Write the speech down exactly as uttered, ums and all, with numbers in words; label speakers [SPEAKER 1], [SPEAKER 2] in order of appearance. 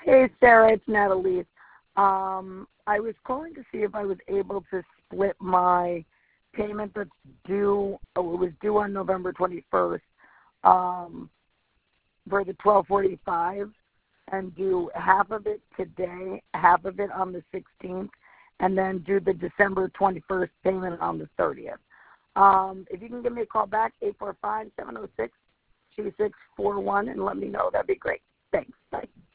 [SPEAKER 1] Hey, Sarah, it's Natalie. Um, I was calling to see if I was able to split my payment that's due, oh, it was due on November twenty-first um, for the twelve forty-five, and do half of it today, half of it on the sixteenth, and then do the December twenty-first payment on the thirtieth. Um, if you can give me a call back, eight four five, seven oh six, two six four one, and let me know, that'd be great. Thanks. Bye.